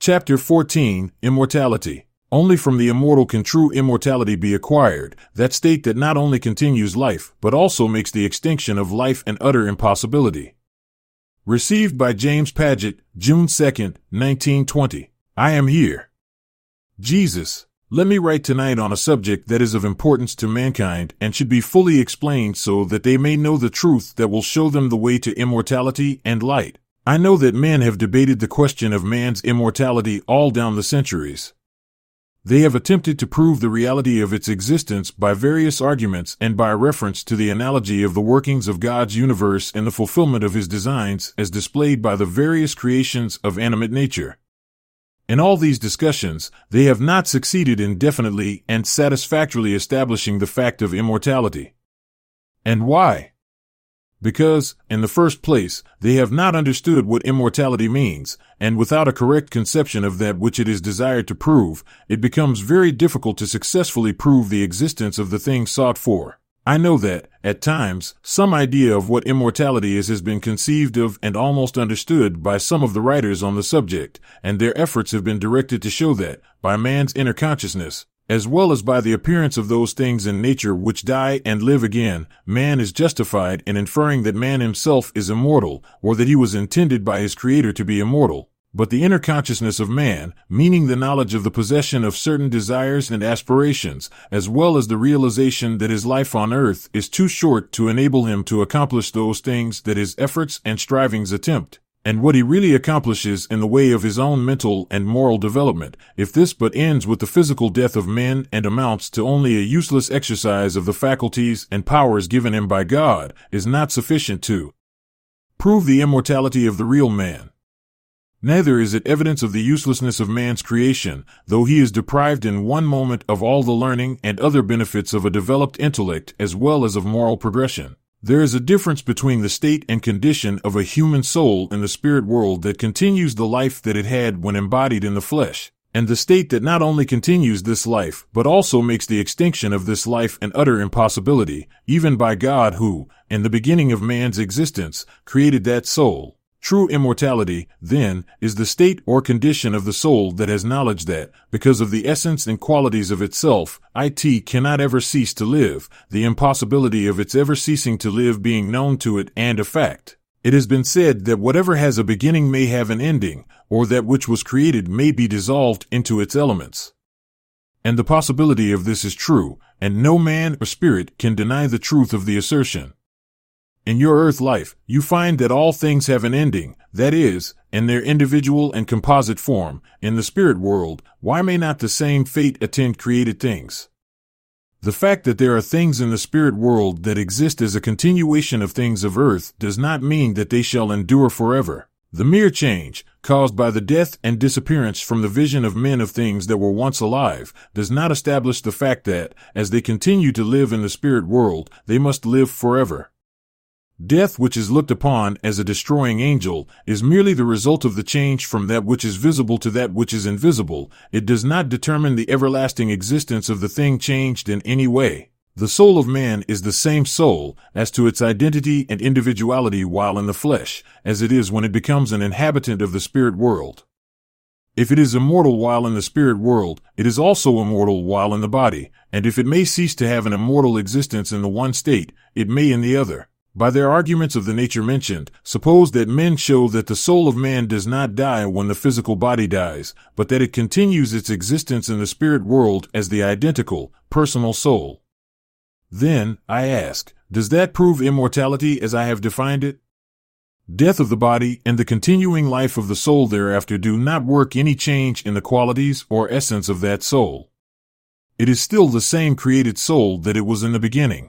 Chapter 14, Immortality. Only from the immortal can true immortality be acquired, that state that not only continues life, but also makes the extinction of life an utter impossibility. Received by James Paget, June 2, 1920. I am here. Jesus, let me write tonight on a subject that is of importance to mankind and should be fully explained so that they may know the truth that will show them the way to immortality and light. I know that men have debated the question of man's immortality all down the centuries. They have attempted to prove the reality of its existence by various arguments and by reference to the analogy of the workings of God's universe and the fulfillment of his designs as displayed by the various creations of animate nature. In all these discussions, they have not succeeded in definitely and satisfactorily establishing the fact of immortality. And why? Because, in the first place, they have not understood what immortality means, and without a correct conception of that which it is desired to prove, it becomes very difficult to successfully prove the existence of the thing sought for. I know that, at times, some idea of what immortality is has been conceived of and almost understood by some of the writers on the subject, and their efforts have been directed to show that, by man's inner consciousness, as well as by the appearance of those things in nature which die and live again, man is justified in inferring that man himself is immortal, or that he was intended by his Creator to be immortal. But the inner consciousness of man, meaning the knowledge of the possession of certain desires and aspirations, as well as the realization that his life on earth is too short to enable him to accomplish those things that his efforts and strivings attempt, and what he really accomplishes in the way of his own mental and moral development, if this but ends with the physical death of men and amounts to only a useless exercise of the faculties and powers given him by God, is not sufficient to prove the immortality of the real man. Neither is it evidence of the uselessness of man's creation, though he is deprived in one moment of all the learning and other benefits of a developed intellect as well as of moral progression. There is a difference between the state and condition of a human soul in the spirit world that continues the life that it had when embodied in the flesh, and the state that not only continues this life, but also makes the extinction of this life an utter impossibility, even by God who, in the beginning of man's existence, created that soul. True immortality, then, is the state or condition of the soul that has knowledge that, because of the essence and qualities of itself, it cannot ever cease to live, the impossibility of its ever ceasing to live being known to it and a fact. It has been said that whatever has a beginning may have an ending, or that which was created may be dissolved into its elements. And the possibility of this is true, and no man or spirit can deny the truth of the assertion. In your earth life, you find that all things have an ending, that is, in their individual and composite form. In the spirit world, why may not the same fate attend created things? The fact that there are things in the spirit world that exist as a continuation of things of earth does not mean that they shall endure forever. The mere change, caused by the death and disappearance from the vision of men of things that were once alive, does not establish the fact that, as they continue to live in the spirit world, they must live forever. Death, which is looked upon as a destroying angel, is merely the result of the change from that which is visible to that which is invisible. It does not determine the everlasting existence of the thing changed in any way. The soul of man is the same soul, as to its identity and individuality while in the flesh, as it is when it becomes an inhabitant of the spirit world. If it is immortal while in the spirit world, it is also immortal while in the body, and if it may cease to have an immortal existence in the one state, it may in the other. By their arguments of the nature mentioned, suppose that men show that the soul of man does not die when the physical body dies, but that it continues its existence in the spirit world as the identical, personal soul. Then, I ask, does that prove immortality as I have defined it? Death of the body and the continuing life of the soul thereafter do not work any change in the qualities or essence of that soul. It is still the same created soul that it was in the beginning.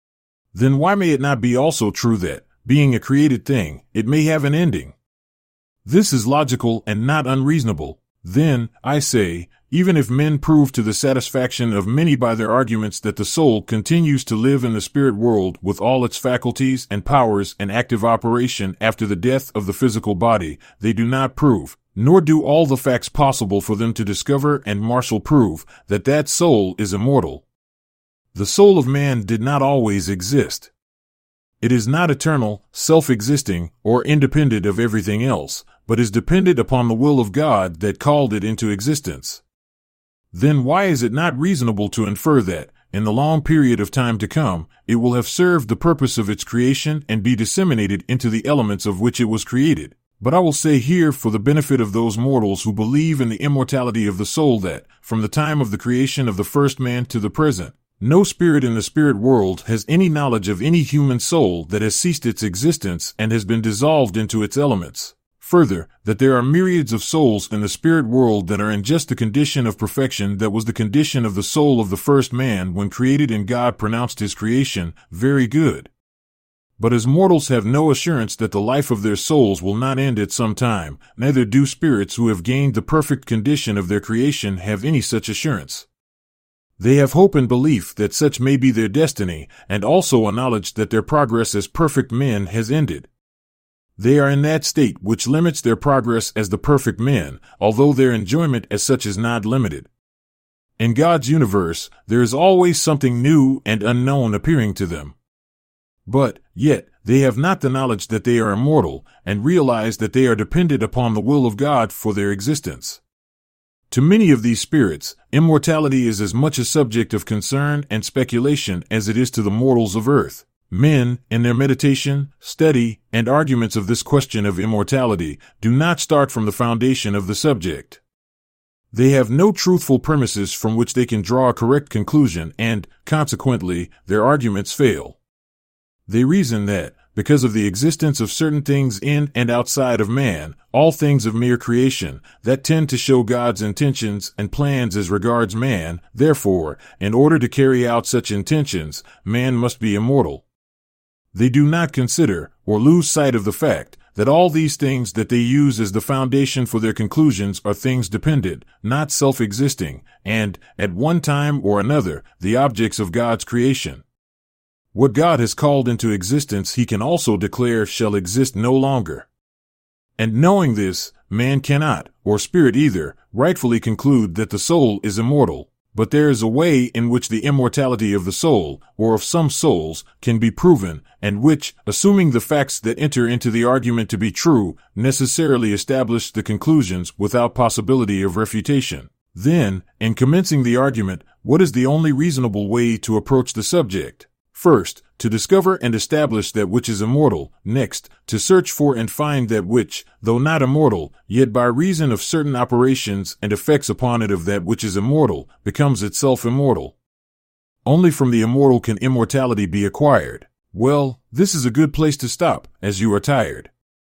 Then why may it not be also true that, being a created thing, it may have an ending? This is logical and not unreasonable. Then, I say, even if men prove to the satisfaction of many by their arguments that the soul continues to live in the spirit world with all its faculties and powers and active operation after the death of the physical body, they do not prove, nor do all the facts possible for them to discover and marshal prove, that that soul is immortal. The soul of man did not always exist. It is not eternal, self-existing, or independent of everything else, but is dependent upon the will of God that called it into existence. Then why is it not reasonable to infer that, in the long period of time to come, it will have served the purpose of its creation and be disseminated into the elements of which it was created? But I will say here for the benefit of those mortals who believe in the immortality of the soul that, from the time of the creation of the first man to the present, no spirit in the spirit world has any knowledge of any human soul that has ceased its existence and has been dissolved into its elements. Further, that there are myriads of souls in the spirit world that are in just the condition of perfection that was the condition of the soul of the first man when created, and God pronounced his creation very good. But as mortals have no assurance that the life of their souls will not end at some time, neither do spirits who have gained the perfect condition of their creation have any such assurance. They have hope and belief that such may be their destiny, and also a knowledge that their progress as perfect men has ended. They are in that state which limits their progress as the perfect men, although their enjoyment as such is not limited. In God's universe, there is always something new and unknown appearing to them. But, yet, they have not the knowledge that they are immortal, and realize that they are dependent upon the will of God for their existence. To many of these spirits, immortality is as much a subject of concern and speculation as it is to the mortals of earth. Men, in their meditation, study, and arguments of this question of immortality, do not start from the foundation of the subject. They have no truthful premises from which they can draw a correct conclusion, and, consequently, their arguments fail. They reason that, because of the existence of certain things in and outside of man, all things of mere creation, that tend to show God's intentions and plans as regards man, therefore, in order to carry out such intentions, man must be immortal. They do not consider, or lose sight of the fact, that all these things that they use as the foundation for their conclusions are things dependent, not self-existing, and, at one time or another, the objects of God's creation. What God has called into existence he can also declare shall exist no longer. And knowing this, man cannot, or spirit either, rightfully conclude that the soul is immortal, but there is a way in which the immortality of the soul, or of some souls, can be proven, and which, assuming the facts that enter into the argument to be true, necessarily establish the conclusions without possibility of refutation. Then, in commencing the argument, what is the only reasonable way to approach the subject? First, to discover and establish that which is immortal. Next, to search for and find that which, though not immortal, yet by reason of certain operations and effects upon it of that which is immortal, becomes itself immortal. Only from the immortal can immortality be acquired. Well, this is a good place to stop, as you are tired.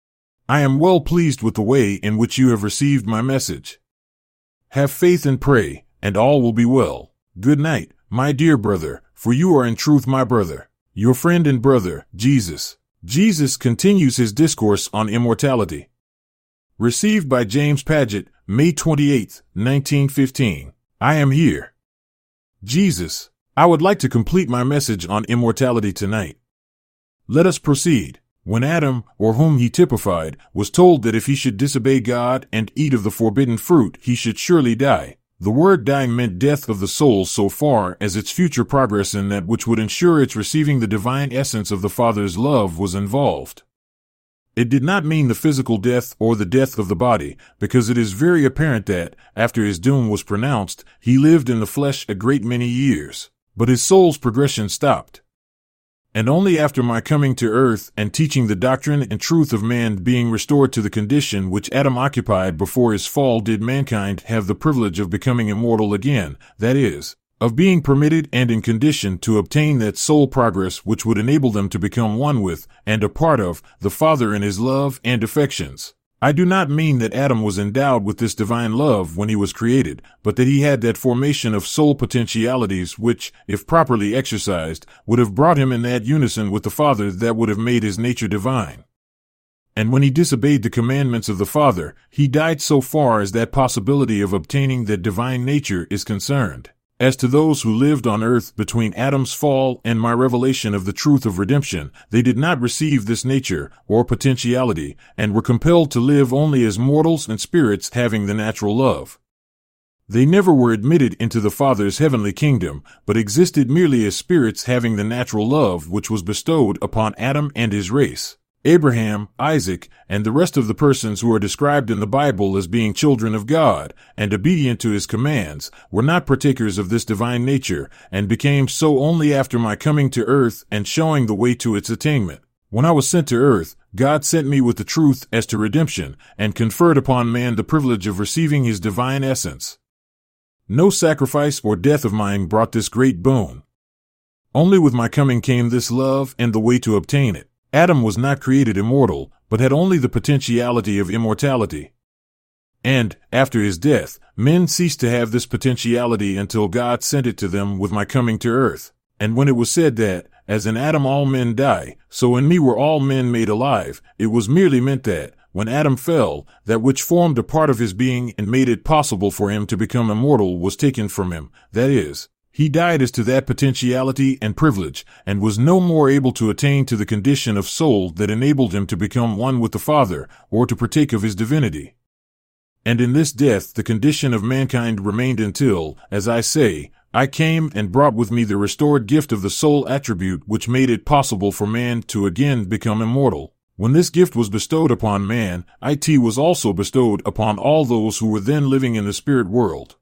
I am well pleased with the way in which you have received my message. Have faith and pray, and all will be well. Good night, my dear brother, for you are in truth my brother, your friend and brother, Jesus. Jesus continues his discourse on immortality. Received by James Paget, May 28, 1915. I am here. Jesus, I would like to complete my message on immortality tonight. Let us proceed. When Adam, or whom he typified, was told that if he should disobey God and eat of the forbidden fruit, he should surely die, the word dying meant death of the soul so far as its future progress in that which would ensure its receiving the divine essence of the Father's love was involved. It did not mean the physical death or the death of the body, because it is very apparent that, after his doom was pronounced, he lived in the flesh a great many years, but his soul's progression stopped. And only after my coming to earth and teaching the doctrine and truth of man being restored to the condition which Adam occupied before his fall did mankind have the privilege of becoming immortal again, that is, of being permitted and in condition to obtain that soul progress which would enable them to become one with, and a part of, the Father in his love and affections. I do not mean that Adam was endowed with this divine love when he was created, but that he had that formation of soul potentialities which, if properly exercised, would have brought him in that unison with the Father that would have made his nature divine. And when he disobeyed the commandments of the Father, he died so far as that possibility of obtaining that divine nature is concerned. As to those who lived on earth between Adam's fall and my revelation of the truth of redemption, they did not receive this nature or potentiality, and were compelled to live only as mortals and spirits having the natural love. They never were admitted into the Father's heavenly kingdom, but existed merely as spirits having the natural love which was bestowed upon Adam and his race. Abraham, Isaac, and the rest of the persons who are described in the Bible as being children of God and obedient to his commands were not partakers of this divine nature, and became so only after my coming to earth and showing the way to its attainment. When I was sent to earth, God sent me with the truth as to redemption, and conferred upon man the privilege of receiving his divine essence. No sacrifice or death of mine brought this great boon. Only with my coming came this love and the way to obtain it. Adam was not created immortal, but had only the potentiality of immortality. And, after his death, men ceased to have this potentiality until God sent it to them with my coming to earth. And when it was said that, as in Adam all men die, so in me were all men made alive, it was merely meant that, when Adam fell, that which formed a part of his being and made it possible for him to become immortal was taken from him, that is, he died as to that potentiality and privilege, and was no more able to attain to the condition of soul that enabled him to become one with the Father, or to partake of his divinity. And in this death the condition of mankind remained until, as I say, I came and brought with me the restored gift of the soul attribute which made it possible for man to again become immortal. When this gift was bestowed upon man, it was also bestowed upon all those who were then living in the spirit world.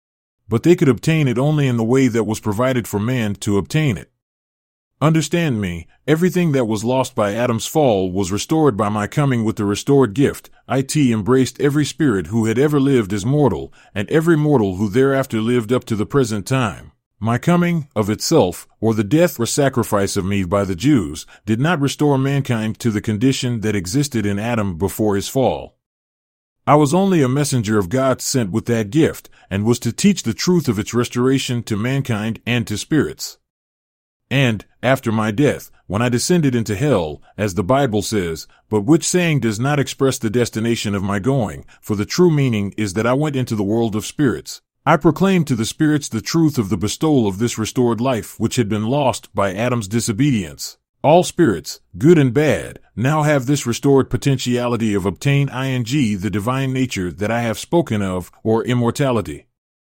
But they could obtain it only in the way that was provided for man to obtain it. Understand me, everything that was lost by Adam's fall was restored by my coming with the restored gift. It embraced every spirit who had ever lived as mortal, and every mortal who thereafter lived up to the present time. My coming, of itself, or the death or sacrifice of me by the Jews, did not restore mankind to the condition that existed in Adam before his fall. I was only a messenger of God sent with that gift, and was to teach the truth of its restoration to mankind and to spirits. And, after my death, when I descended into hell, as the Bible says, but which saying does not express the destination of my going, for the true meaning is that I went into the world of spirits, I proclaimed to the spirits the truth of the bestowal of this restored life which had been lost by Adam's disobedience. All spirits, good and bad, now have this restored potentiality of obtain the divine nature that I have spoken of, or immortality.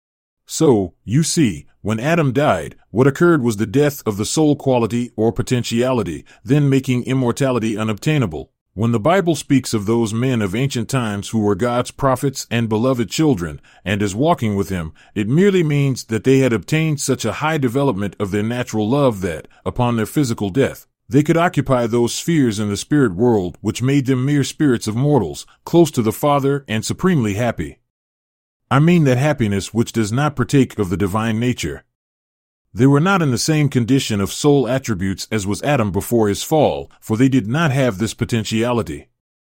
So, you see, when Adam died, what occurred was the death of the soul quality or potentiality, then making immortality unobtainable. When the Bible speaks of those men of ancient times who were God's prophets and beloved children, and as walking with him, it merely means that they had obtained such a high development of their natural love that, upon their physical death, they could occupy those spheres in the spirit world which made them mere spirits of mortals, close to the Father and supremely happy. I mean that happiness which does not partake of the divine nature. They were not in the same condition of soul attributes as was Adam before his fall, for they did not have this potentiality.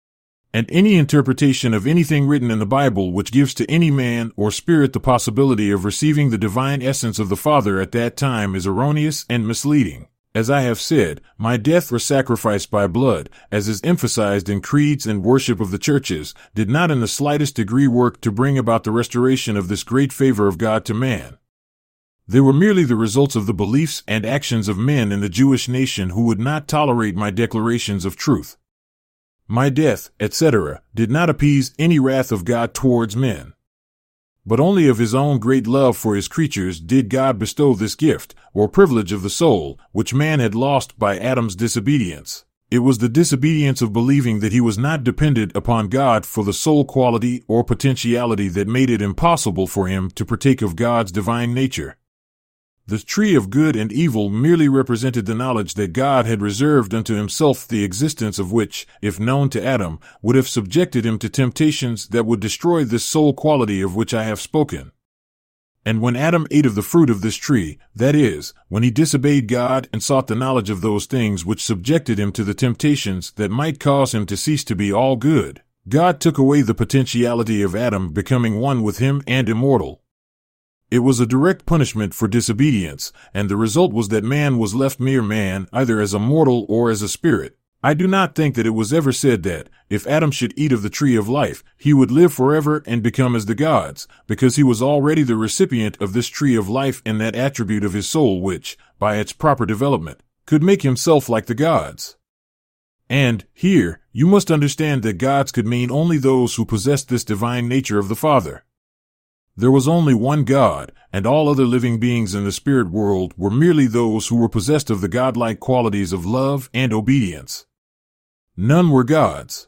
And any interpretation of anything written in the Bible which gives to any man or spirit the possibility of receiving the divine essence of the Father at that time is erroneous and misleading. As I have said, my death or sacrifice by blood, as is emphasized in creeds and worship of the churches, did not in the slightest degree work to bring about the restoration of this great favor of God to man. They were merely the results of the beliefs and actions of men in the Jewish nation who would not tolerate my declarations of truth. My death, etc., did not appease any wrath of God towards men. But only of his own great love for his creatures did God bestow this gift, or privilege of the soul, which man had lost by Adam's disobedience. It was the disobedience of believing that he was not dependent upon God for the soul quality or potentiality that made it impossible for him to partake of God's divine nature. The tree of good and evil merely represented the knowledge that God had reserved unto himself, the existence of which, if known to Adam, would have subjected him to temptations that would destroy this soul quality of which I have spoken. And when Adam ate of the fruit of this tree, that is, when he disobeyed God and sought the knowledge of those things which subjected him to the temptations that might cause him to cease to be all good, God took away the potentiality of Adam becoming one with him and immortal. It was a direct punishment for disobedience, and the result was that man was left mere man, either as a mortal or as a spirit. I do not think that it was ever said that, if Adam should eat of the tree of life, he would live forever and become as the gods, because he was already the recipient of this tree of life in that attribute of his soul which, by its proper development, could make himself like the gods. And, here, you must understand that gods could mean only those who possessed this divine nature of the Father. There was only one God, and all other living beings in the spirit world were merely those who were possessed of the godlike qualities of love and obedience. None were gods.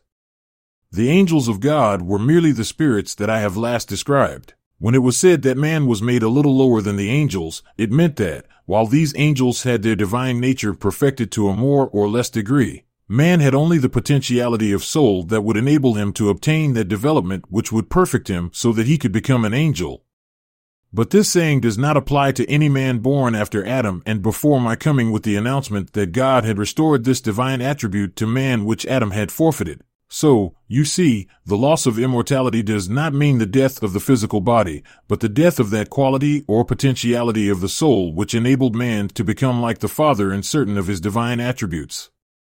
The angels of God were merely the spirits that I have last described. When it was said that man was made a little lower than the angels, it meant that, while these angels had their divine nature perfected to a more or less degree, man had only the potentiality of soul that would enable him to obtain that development which would perfect him so that he could become an angel. But this saying does not apply to any man born after Adam and before my coming with the announcement that God had restored this divine attribute to man which Adam had forfeited. So, you see, the loss of immortality does not mean the death of the physical body, but the death of that quality or potentiality of the soul which enabled man to become like the Father in certain of his divine attributes.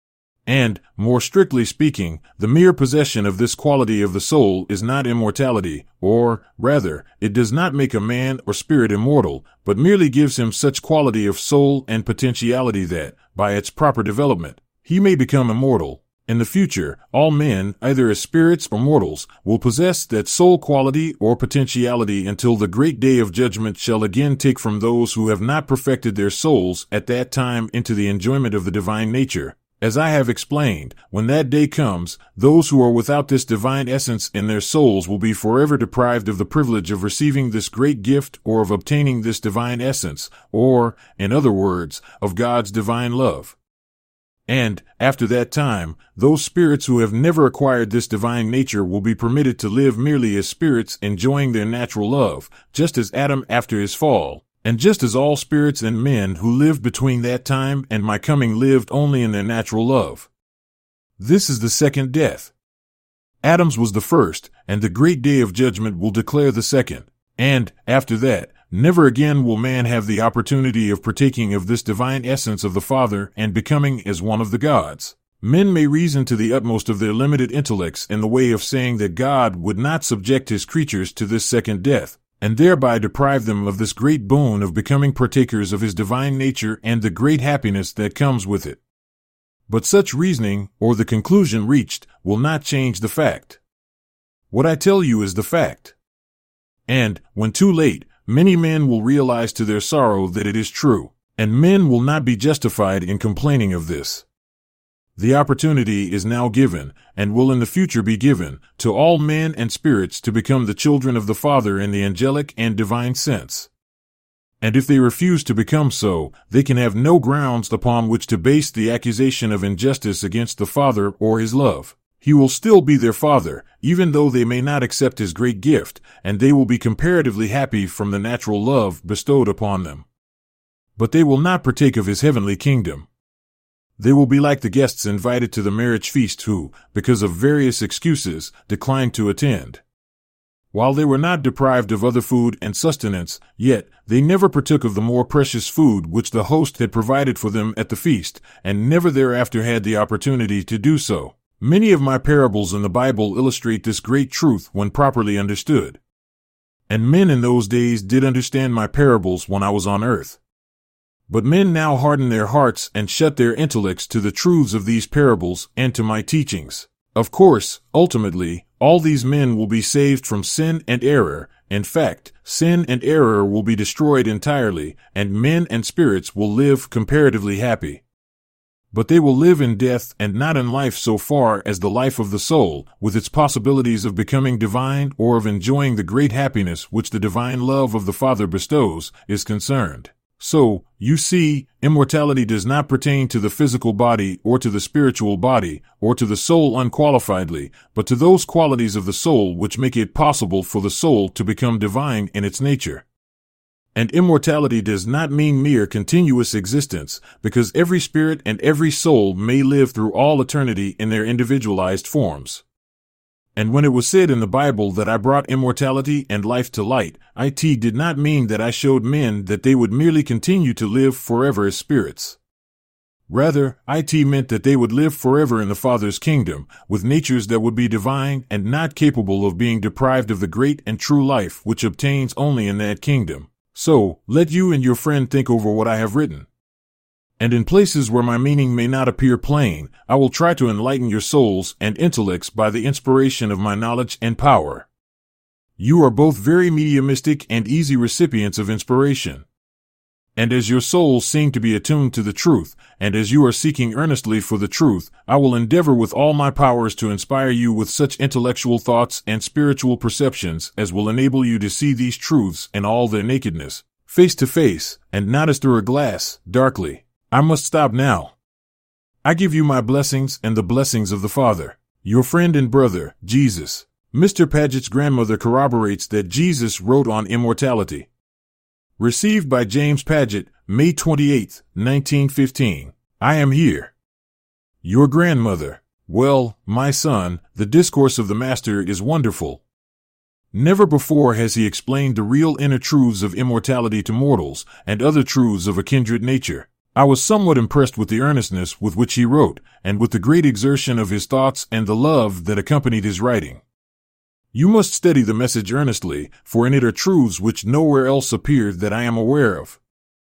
And, more strictly speaking, the mere possession of this quality of the soul is not immortality, or, rather, it does not make a man or spirit immortal, but merely gives him such quality of soul and potentiality that, by its proper development, he may become immortal. In the future, all men, either as spirits or mortals, will possess that soul quality or potentiality until the great day of judgment shall again take from those who have not perfected their souls at that time into the enjoyment of the divine nature. As I have explained, when that day comes, those who are without this divine essence in their souls will be forever deprived of the privilege of receiving this great gift or of obtaining this divine essence, or, in other words, of God's divine love. And, after that time, those spirits who have never acquired this divine nature will be permitted to live merely as spirits enjoying their natural love, just as Adam after his fall, and just as all spirits and men who lived between that time and my coming lived only in their natural love. This is the second death. Adam's was the first, and the great day of judgment will declare the second. And, after that, never again will man have the opportunity of partaking of this divine essence of the Father and becoming as one of the gods. Men may reason to the utmost of their limited intellects in the way of saying that God would not subject his creatures to this second death, and thereby deprive them of this great boon of becoming partakers of his divine nature and the great happiness that comes with it. But such reasoning, or the conclusion reached, will not change the fact. What I tell you is the fact. And, when too late, many men will realize to their sorrow that it is true, and men will not be justified in complaining of this. The opportunity is now given, and will in the future be given, to all men and spirits to become the children of the Father in the angelic and divine sense. And if they refuse to become so, they can have no grounds upon which to base the accusation of injustice against the Father or his love. He will still be their Father, even though they may not accept his great gift, and they will be comparatively happy from the natural love bestowed upon them. But they will not partake of his heavenly kingdom. They will be like the guests invited to the marriage feast who, because of various excuses, declined to attend. While they were not deprived of other food and sustenance, yet they never partook of the more precious food which the host had provided for them at the feast, and never thereafter had the opportunity to do so. Many of my parables in the Bible illustrate this great truth when properly understood. And men in those days did understand my parables when I was on earth. But men now harden their hearts and shut their intellects to the truths of these parables and to my teachings. Of course, ultimately, all these men will be saved from sin and error. In fact, sin and error will be destroyed entirely, and men and spirits will live comparatively happy. But they will live in death and not in life so far as the life of the soul, with its possibilities of becoming divine or of enjoying the great happiness which the divine love of the Father bestows, is concerned. So, you see, immortality does not pertain to the physical body or to the spiritual body or to the soul unqualifiedly, but to those qualities of the soul which make it possible for the soul to become divine in its nature. And immortality does not mean mere continuous existence, because every spirit and every soul may live through all eternity in their individualized forms. And when it was said in the Bible that I brought immortality and life to light, it did not mean that I showed men that they would merely continue to live forever as spirits. Rather, it meant that they would live forever in the Father's kingdom, with natures that would be divine and not capable of being deprived of the great and true life which obtains only in that kingdom. So, let you and your friend think over what I have written. And in places where my meaning may not appear plain, I will try to enlighten your souls and intellects by the inspiration of my knowledge and power. You are both very mediumistic and easy recipients of inspiration. And as your souls seem to be attuned to the truth, and as you are seeking earnestly for the truth, I will endeavor with all my powers to inspire you with such intellectual thoughts and spiritual perceptions as will enable you to see these truths in all their nakedness, face to face, and not as through a glass, darkly. I must stop now. I give you my blessings and the blessings of the Father, your friend and brother, Jesus. Mr. Paget's grandmother corroborates that Jesus wrote on immortality. Received by James Paget, May 28, 1915. I am here. Your grandmother. Well, my son, the discourse of the Master is wonderful. Never before has he explained the real inner truths of immortality to mortals, and other truths of a kindred nature. I was somewhat impressed with the earnestness with which he wrote, and with the great exertion of his thoughts and the love that accompanied his writing. You must study the message earnestly, for in it are truths which nowhere else appear that I am aware of.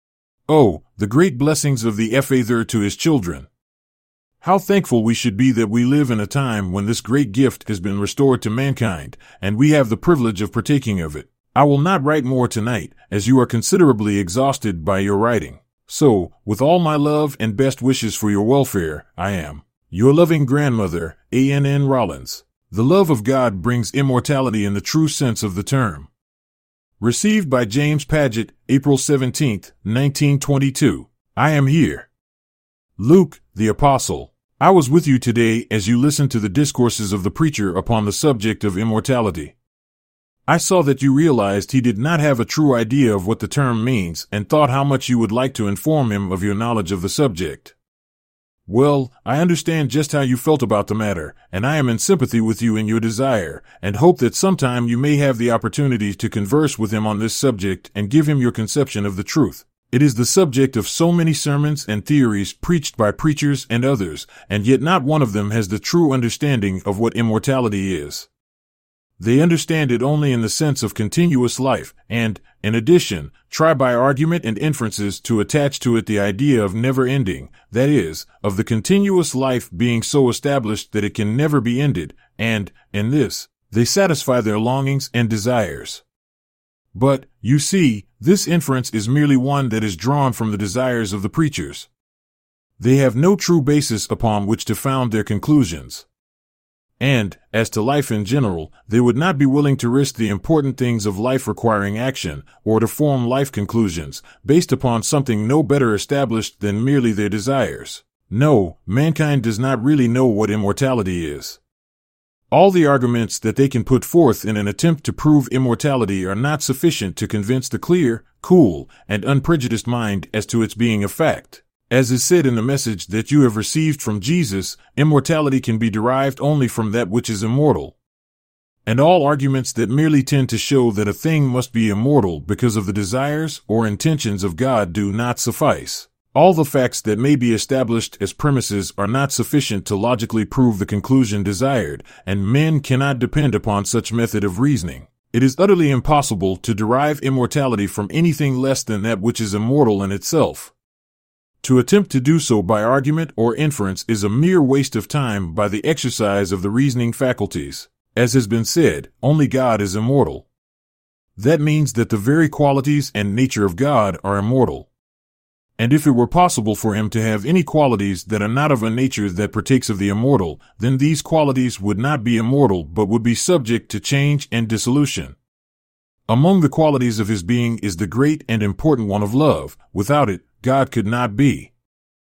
Oh, the great blessings of the Father to his children! How thankful we should be that we live in a time when this great gift has been restored to mankind, and we have the privilege of partaking of it. I will not write more tonight, as you are considerably exhausted by your writing. So, with all my love and best wishes for your welfare, I am your loving grandmother, A.N.N. Rollins. The love of God brings immortality in the true sense of the term. Received by James Paget, April 17, 1922. I am here. Luke, the Apostle. I was with you today as you listened to the discourses of the preacher upon the subject of immortality. I saw that you realized he did not have a true idea of what the term means and thought how much you would like to inform him of your knowledge of the subject. Well, I understand just how you felt about the matter, and I am in sympathy with you in your desire, and hope that sometime you may have the opportunity to converse with him on this subject and give him your conception of the truth. It is the subject of so many sermons and theories preached by preachers and others, and yet not one of them has the true understanding of what immortality is. They understand it only in the sense of continuous life, and, in addition, try by argument and inferences to attach to it the idea of never ending, that is, of the continuous life being so established that it can never be ended, and, in this, they satisfy their longings and desires. But, you see, this inference is merely one that is drawn from the desires of the preachers. They have no true basis upon which to found their conclusions. And, as to life in general, they would not be willing to risk the important things of life requiring action, or to form life conclusions, based upon something no better established than merely their desires. No, mankind does not really know what immortality is. All the arguments that they can put forth in an attempt to prove immortality are not sufficient to convince the clear, cool, and unprejudiced mind as to its being a fact. As is said in the message that you have received from Jesus, immortality can be derived only from that which is immortal. And all arguments that merely tend to show that a thing must be immortal because of the desires or intentions of God do not suffice. All the facts that may be established as premises are not sufficient to logically prove the conclusion desired, and men cannot depend upon such method of reasoning. It is utterly impossible to derive immortality from anything less than that which is immortal in itself. To attempt to do so by argument or inference is a mere waste of time by the exercise of the reasoning faculties. As has been said, only God is immortal. That means that the very qualities and nature of God are immortal. And if it were possible for him to have any qualities that are not of a nature that partakes of the immortal, then these qualities would not be immortal but would be subject to change and dissolution. Among the qualities of his being is the great and important one of love. Without it, God could not be.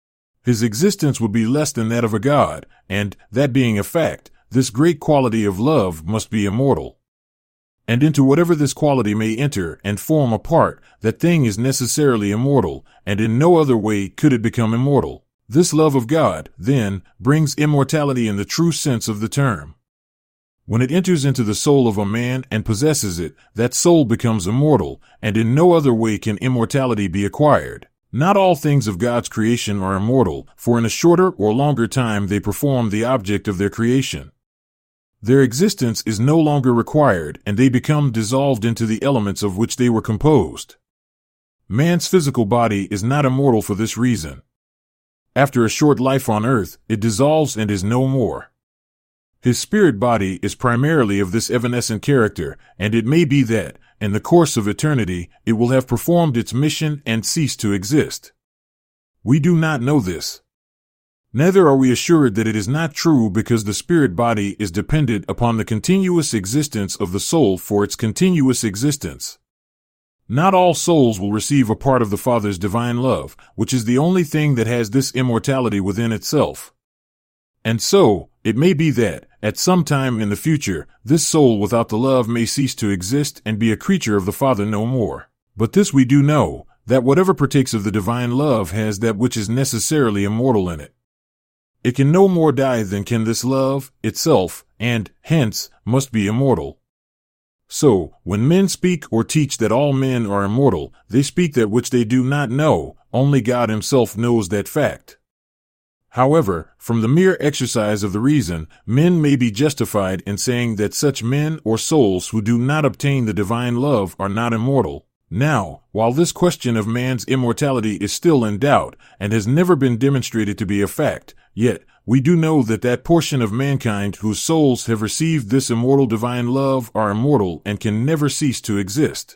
His existence would be less than that of a god, and, that being a fact, this great quality of love must be immortal. And into whatever this quality may enter and form a part, that thing is necessarily immortal, and in no other way could it become immortal. This love of God, then, brings immortality in the true sense of the term. When it enters into the soul of a man and possesses it, that soul becomes immortal, and in no other way can immortality be acquired. Not all things of God's creation are immortal, for in a shorter or longer time they perform the object of their creation. Their existence is no longer required, and they become dissolved into the elements of which they were composed. Man's physical body is not immortal for this reason. After a short life on earth, it dissolves and is no more. His spirit body is primarily of this evanescent character, and it may be that, in the course of eternity, it will have performed its mission and ceased to exist. We do not know this. Neither are we assured that it is not true, because the spirit body is dependent upon the continuous existence of the soul for its continuous existence. Not all souls will receive a part of the Father's divine love, which is the only thing that has this immortality within itself. And so, it may be that, at some time in the future, this soul without the love may cease to exist and be a creature of the Father no more. But this we do know, that whatever partakes of the divine love has that which is necessarily immortal in it. It can no more die than can this love itself, and, hence, must be immortal. So, when men speak or teach that all men are immortal, they speak that which they do not know, only God Himself knows that fact. However, from the mere exercise of the reason, men may be justified in saying that such men or souls who do not obtain the divine love are not immortal. Now, while this question of man's immortality is still in doubt, and has never been demonstrated to be a fact, yet, we do know that that portion of mankind whose souls have received this immortal divine love are immortal and can never cease to exist.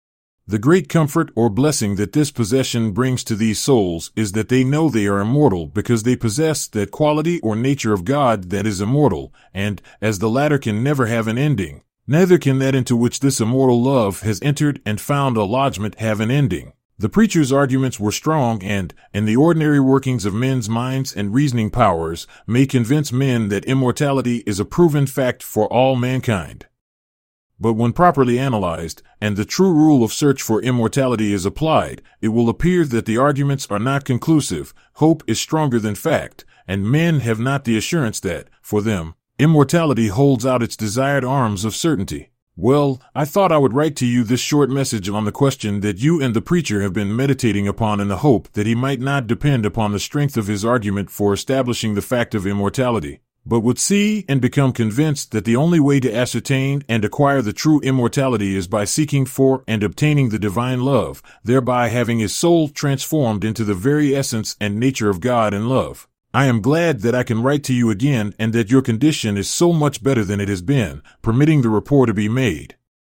The great comfort or blessing that this possession brings to these souls is that they know they are immortal because they possess that quality or nature of God that is immortal, and, as the latter can never have an ending, neither can that into which this immortal love has entered and found a lodgment have an ending. The preacher's arguments were strong and, in the ordinary workings of men's minds and reasoning powers, may convince men that immortality is a proven fact for all mankind. But when properly analyzed, and the true rule of search for immortality is applied, it will appear that the arguments are not conclusive, hope is stronger than fact, and men have not the assurance that, for them, immortality holds out its desired arms of certainty. Well, I thought I would write to you this short message on the question that you and the preacher have been meditating upon, in the hope that he might not depend upon the strength of his argument for establishing the fact of immortality, but would see and become convinced that the only way to ascertain and acquire the true immortality is by seeking for and obtaining the divine love, thereby having his soul transformed into the very essence and nature of God and love. I am glad that I can write to you again and that your condition is so much better than it has been, permitting the rapport to be made.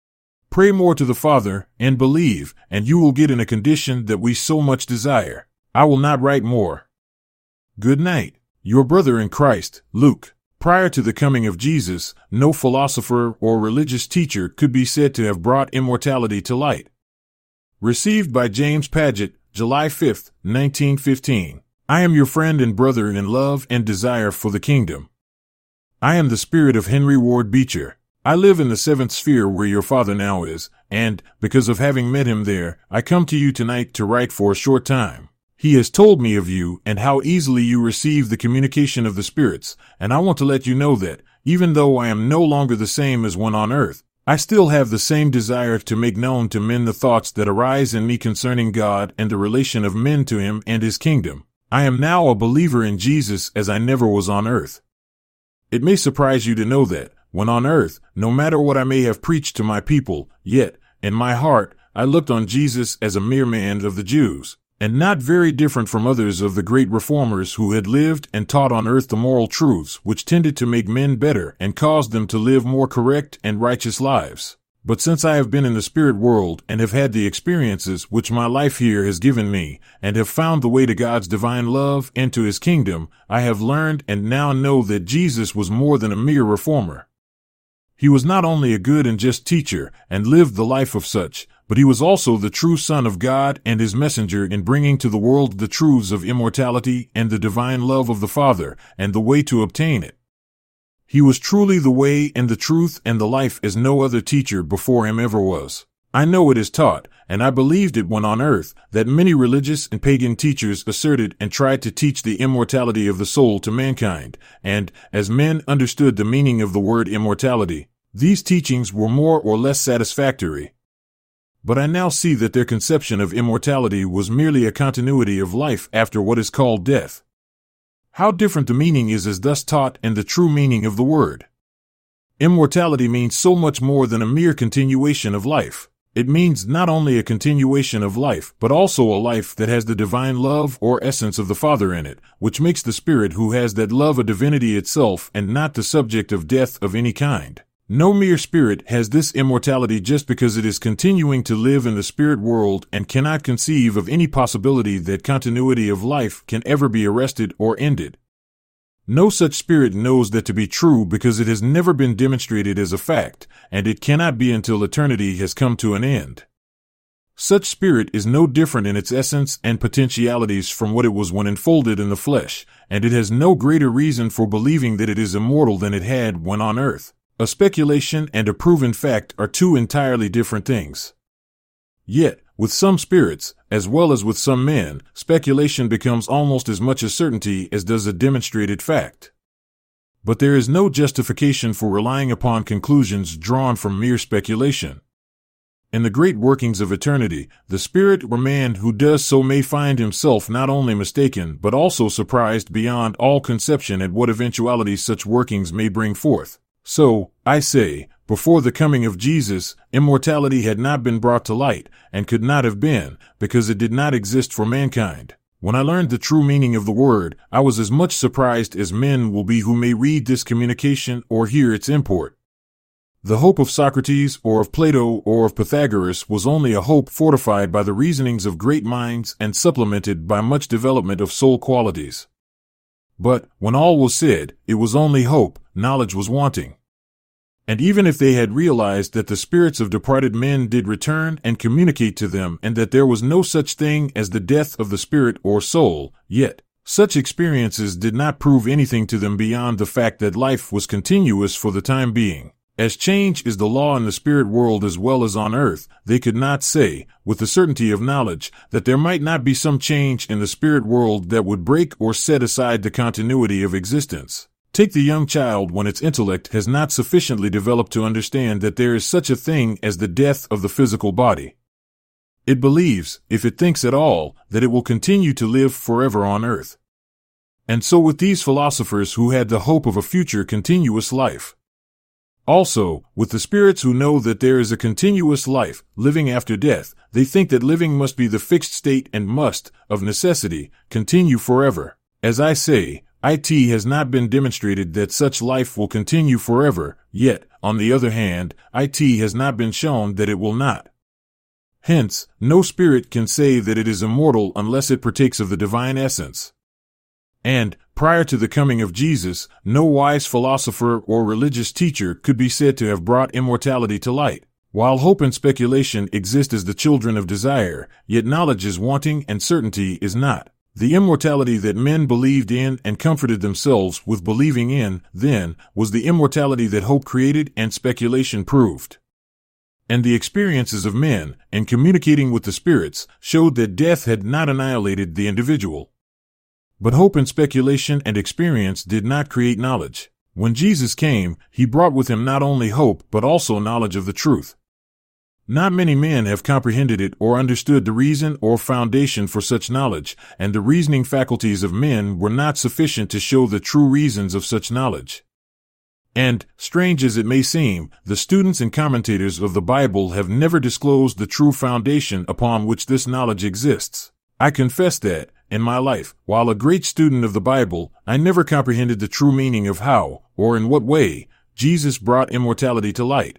Pray more to the Father, and believe, and you will get in a condition that we so much desire. I will not write more. Good night. Your brother in Christ, Luke. Prior to the coming of Jesus, no philosopher or religious teacher could be said to have brought immortality to light. Received by James Paget, July 5, 1915. I am your friend and brother in love and desire for the kingdom. I am the spirit of Henry Ward Beecher. I live in the seventh sphere where your father now is, and, because of having met him there, I come to you tonight to write for a short time. He has told me of you and how easily you receive the communication of the spirits, and I want to let you know that, even though I am no longer the same as when on earth, I still have the same desire to make known to men the thoughts that arise in me concerning God and the relation of men to Him and His kingdom. I am now a believer in Jesus as I never was on earth. It may surprise you to know that, when on earth, no matter what I may have preached to my people, yet, in my heart, I looked on Jesus as a mere man of the Jews, and not very different from others of the great reformers who had lived and taught on earth the moral truths which tended to make men better and caused them to live more correct and righteous lives. But since I have been in the spirit world and have had the experiences which my life here has given me, and have found the way to God's divine love and to His kingdom, I have learned and now know that Jesus was more than a mere reformer. He was not only a good and just teacher, and lived the life of such, but He was also the true Son of God and His messenger in bringing to the world the truths of immortality and the divine love of the Father, and the way to obtain it. He was truly the way and the truth and the life as no other teacher before Him ever was. I know it is taught, and I believed it when on earth, that many religious and pagan teachers asserted and tried to teach the immortality of the soul to mankind, and, as men understood the meaning of the word immortality, these teachings were more or less satisfactory. But I now see that their conception of immortality was merely a continuity of life after what is called death. How different the meaning is as thus taught and the true meaning of the word. Immortality means so much more than a mere continuation of life. It means not only a continuation of life, but also a life that has the divine love or essence of the Father in it, which makes the Spirit who has that love a divinity itself and not the subject of death of any kind. No mere spirit has this immortality just because it is continuing to live in the spirit world and cannot conceive of any possibility that continuity of life can ever be arrested or ended. No such spirit knows that to be true because it has never been demonstrated as a fact, and it cannot be until eternity has come to an end. Such spirit is no different in its essence and potentialities from what it was when enfolded in the flesh, and it has no greater reason for believing that it is immortal than it had when on earth. A speculation and a proven fact are two entirely different things. Yet, with some spirits, as well as with some men, speculation becomes almost as much a certainty as does a demonstrated fact. But there is no justification for relying upon conclusions drawn from mere speculation. In the great workings of eternity, the spirit or man who does so may find himself not only mistaken but also surprised beyond all conception at what eventualities such workings may bring forth. So, I say, before the coming of Jesus, immortality had not been brought to light, and could not have been, because it did not exist for mankind. When I learned the true meaning of the word, I was as much surprised as men will be who may read this communication or hear its import. The hope of Socrates or of Plato or of Pythagoras was only a hope fortified by the reasonings of great minds and supplemented by much development of soul qualities. But, when all was said, it was only hope, knowledge was wanting. And even if they had realized that the spirits of departed men did return and communicate to them and that there was no such thing as the death of the spirit or soul, yet, such experiences did not prove anything to them beyond the fact that life was continuous for the time being. As change is the law in the spirit world as well as on earth, they could not say, with the certainty of knowledge, that there might not be some change in the spirit world that would break or set aside the continuity of existence. Take the young child when its intellect has not sufficiently developed to understand that there is such a thing as the death of the physical body. It believes, if it thinks at all, that it will continue to live forever on earth. And so with these philosophers who had the hope of a future continuous life. Also, with the spirits who know that there is a continuous life, living after death, they think that living must be the fixed state and must, of necessity, continue forever. As I say, it has not been demonstrated that such life will continue forever, yet, on the other hand, it has not been shown that it will not. Hence, no spirit can say that it is immortal unless it partakes of the divine essence. And, prior to the coming of Jesus, no wise philosopher or religious teacher could be said to have brought immortality to light. While hope and speculation exist as the children of desire, yet knowledge is wanting and certainty is not. The immortality that men believed in and comforted themselves with believing in, then, was the immortality that hope created and speculation proved. And the experiences of men, in communicating with the spirits, showed that death had not annihilated the individual. But hope and speculation and experience did not create knowledge. When Jesus came, he brought with him not only hope but also knowledge of the truth. Not many men have comprehended it or understood the reason or foundation for such knowledge, and the reasoning faculties of men were not sufficient to show the true reasons of such knowledge. And, strange as it may seem, the students and commentators of the Bible have never disclosed the true foundation upon which this knowledge exists. I confess that, in my life, while a great student of the Bible, I never comprehended the true meaning of how, or in what way, Jesus brought immortality to light.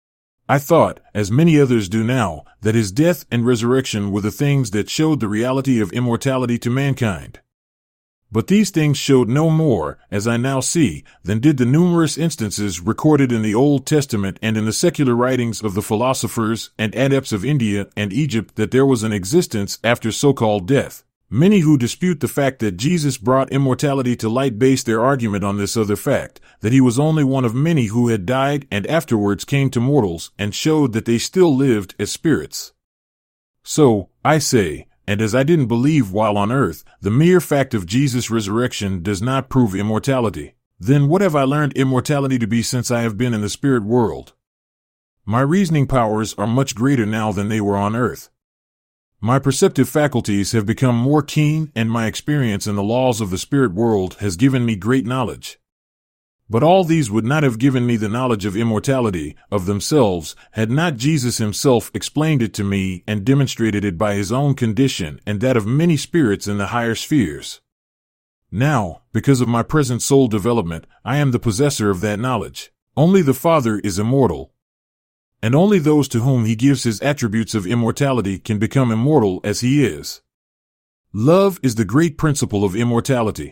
I thought, as many others do now, that his death and resurrection were the things that showed the reality of immortality to mankind. But these things showed no more, as I now see, than did the numerous instances recorded in the Old Testament and in the secular writings of the philosophers and adepts of India and Egypt that there was an existence after so-called death. Many who dispute the fact that Jesus brought immortality to light base their argument on this other fact, that he was only one of many who had died and afterwards came to mortals and showed that they still lived as spirits. So, I say, and as I didn't believe while on earth, the mere fact of Jesus' resurrection does not prove immortality. Then what have I learned immortality to be since I have been in the spirit world? My reasoning powers are much greater now than they were on earth. My perceptive faculties have become more keen, and my experience in the laws of the spirit world has given me great knowledge. But all these would not have given me the knowledge of immortality of themselves had not Jesus himself explained it to me and demonstrated it by his own condition and that of many spirits in the higher spheres. Now, because of my present soul development, I am the possessor of that knowledge. Only the Father is immortal. And only those to whom he gives his attributes of immortality can become immortal as he is. Love is the great principle of immortality.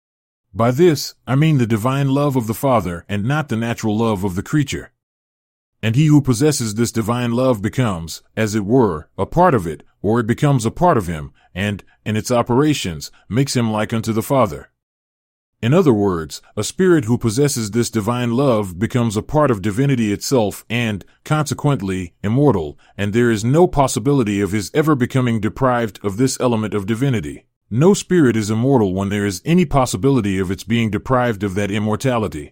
By this, I mean the divine love of the Father and not the natural love of the creature. And he who possesses this divine love becomes, as it were, a part of it, or it becomes a part of him, and, in its operations, makes him like unto the Father. In other words, a spirit who possesses this divine love becomes a part of divinity itself and, consequently, immortal, and there is no possibility of his ever becoming deprived of this element of divinity. No spirit is immortal when there is any possibility of its being deprived of that immortality.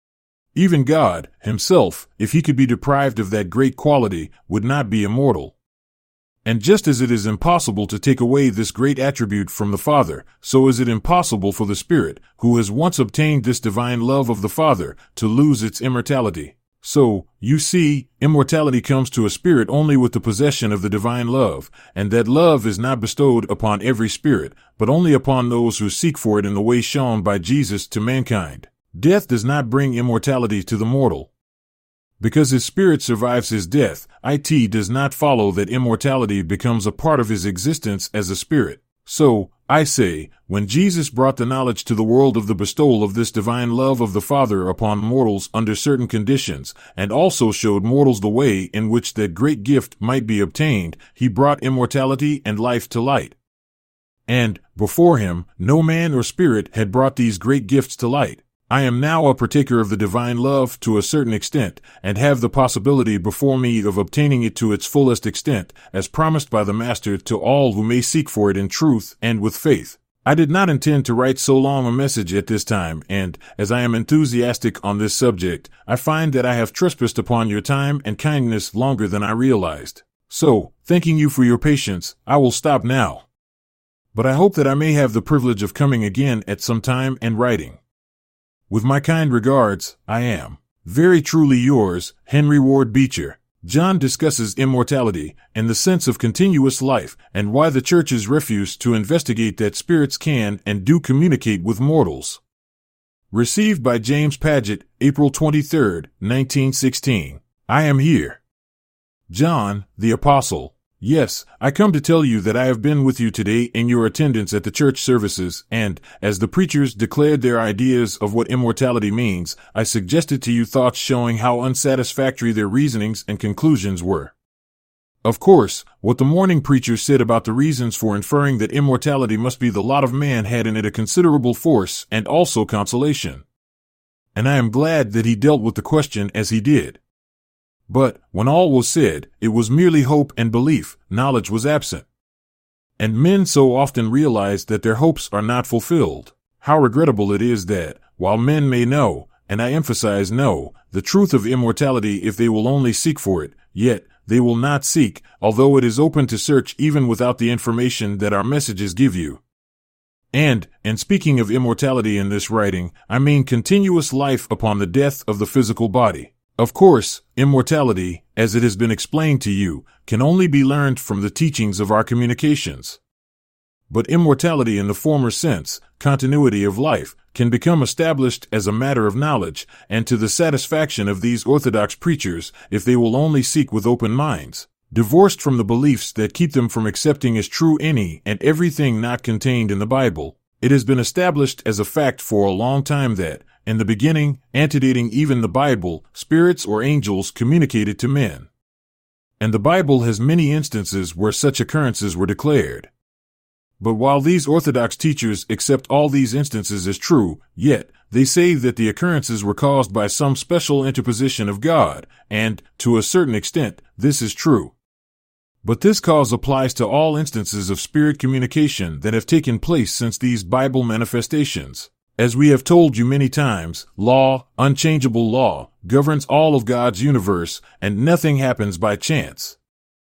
Even God, himself, if he could be deprived of that great quality, would not be immortal. And just as it is impossible to take away this great attribute from the Father, so is it impossible for the Spirit, who has once obtained this divine love of the Father, to lose its immortality. So, you see, immortality comes to a spirit only with the possession of the divine love, and that love is not bestowed upon every spirit, but only upon those who seek for it in the way shown by Jesus to mankind. Death does not bring immortality to the mortal. Because his spirit survives his death, it does not follow that immortality becomes a part of his existence as a spirit. So, I say, when Jesus brought the knowledge to the world of the bestowal of this divine love of the Father upon mortals under certain conditions, and also showed mortals the way in which that great gift might be obtained, he brought immortality and life to light. And, before him, no man or spirit had brought these great gifts to light. I am now a partaker of the divine love to a certain extent, and have the possibility before me of obtaining it to its fullest extent, as promised by the Master to all who may seek for it in truth and with faith. I did not intend to write so long a message at this time, and, as I am enthusiastic on this subject, I find that I have trespassed upon your time and kindness longer than I realized. So, thanking you for your patience, I will stop now. But I hope that I may have the privilege of coming again at some time and writing. With my kind regards, I am very truly yours, Henry Ward Beecher. John discusses immortality and the sense of continuous life and why the churches refuse to investigate that spirits can and do communicate with mortals. Received by James Paget, April 23, 1916. I am here. John, the Apostle. Yes, I come to tell you that I have been with you today in your attendance at the church services, and, as the preachers declared their ideas of what immortality means, I suggested to you thoughts showing how unsatisfactory their reasonings and conclusions were. Of course, what the morning preacher said about the reasons for inferring that immortality must be the lot of man had in it a considerable force and also consolation. And I am glad that he dealt with the question as he did. But, when all was said, it was merely hope and belief, knowledge was absent. And men so often realize that their hopes are not fulfilled. How regrettable it is that, while men may know, and I emphasize know, the truth of immortality if they will only seek for it, yet, they will not seek, although it is open to search even without the information that our messages give you. And, in speaking of immortality in this writing, I mean continuous life upon the death of the physical body. Of course, immortality, as it has been explained to you, can only be learned from the teachings of our communications. But immortality in the former sense, continuity of life, can become established as a matter of knowledge, and to the satisfaction of these orthodox preachers, if they will only seek with open minds, divorced from the beliefs that keep them from accepting as true any and everything not contained in the Bible. It has been established as a fact for a long time that, in the beginning, antedating even the Bible, spirits or angels communicated to men. And the Bible has many instances where such occurrences were declared. But while these orthodox teachers accept all these instances as true, yet, they say that the occurrences were caused by some special interposition of God, and, to a certain extent, this is true. But this cause applies to all instances of spirit communication that have taken place since these Bible manifestations. As we have told you many times, law, unchangeable law, governs all of God's universe, and nothing happens by chance.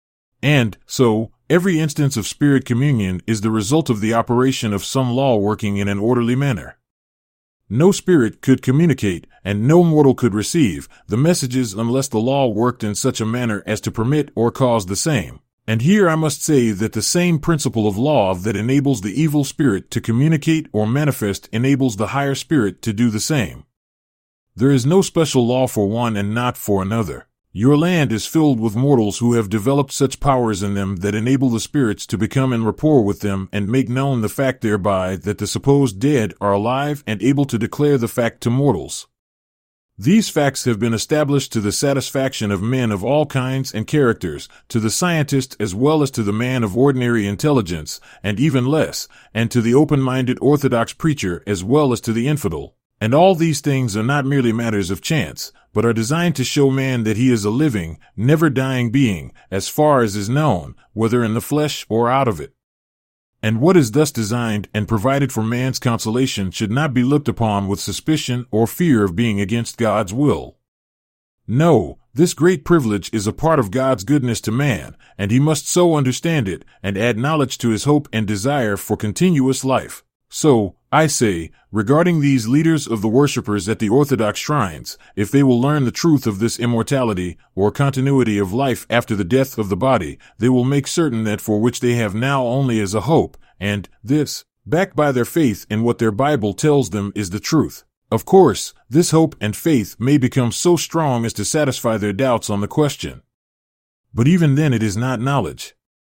And, so, every instance of spirit communion is the result of the operation of some law working in an orderly manner. No spirit could communicate, and no mortal could receive, the messages unless the law worked in such a manner as to permit or cause the same. And here I must say that the same principle of law that enables the evil spirit to communicate or manifest enables the higher spirit to do the same. There is no special law for one and not for another. Your land is filled with mortals who have developed such powers in them that enable the spirits to become in rapport with them and make known the fact thereby that the supposed dead are alive and able to declare the fact to mortals. These facts have been established to the satisfaction of men of all kinds and characters, to the scientist as well as to the man of ordinary intelligence, and even less, and to the open-minded orthodox preacher as well as to the infidel. And all these things are not merely matters of chance, but are designed to show man that he is a living, never-dying being, as far as is known, whether in the flesh or out of it. And what is thus designed and provided for man's consolation should not be looked upon with suspicion or fear of being against God's will. No, this great privilege is a part of God's goodness to man, and he must so understand it, and add knowledge to his hope and desire for continuous life. So, I say, regarding these leaders of the worshippers at the Orthodox shrines, if they will learn the truth of this immortality, or continuity of life after the death of the body, they will make certain that for which they have now only as a hope, and this, backed by their faith in what their Bible tells them is the truth. Of course, this hope and faith may become so strong as to satisfy their doubts on the question. But even then it is not knowledge.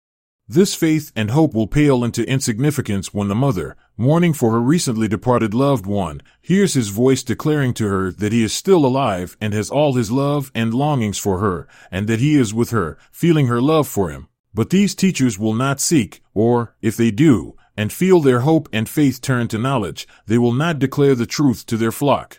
This faith and hope will pale into insignificance when the mother, mourning for her recently departed loved one, hears his voice declaring to her that he is still alive and has all his love and longings for her, and that he is with her, feeling her love for him. But these teachers will not seek, or, if they do, and feel their hope and faith turn to knowledge, they will not declare the truth to their flock.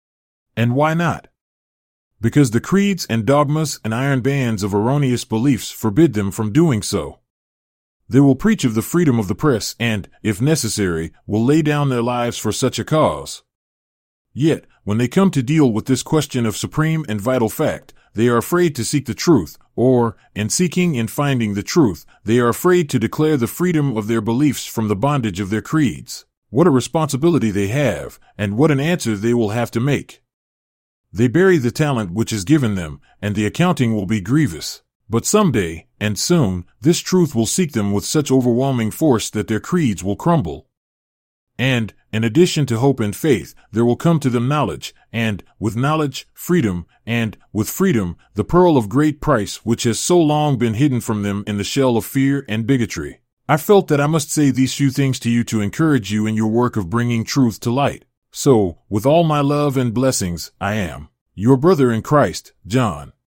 And why not? Because the creeds and dogmas and iron bands of erroneous beliefs forbid them from doing so. They will preach of the freedom of the press and, if necessary, will lay down their lives for such a cause. Yet, when they come to deal with this question of supreme and vital fact, they are afraid to seek the truth, or, in seeking and finding the truth, they are afraid to declare the freedom of their beliefs from the bondage of their creeds. What a responsibility they have, and what an answer they will have to make. They bury the talent which is given them, and the accounting will be grievous. But someday, and soon, this truth will seek them with such overwhelming force that their creeds will crumble. And, in addition to hope and faith, there will come to them knowledge, and, with knowledge, freedom, and, with freedom, the pearl of great price which has so long been hidden from them in the shell of fear and bigotry. I felt that I must say these few things to you to encourage you in your work of bringing truth to light. So, with all my love and blessings, I am your brother in Christ, John.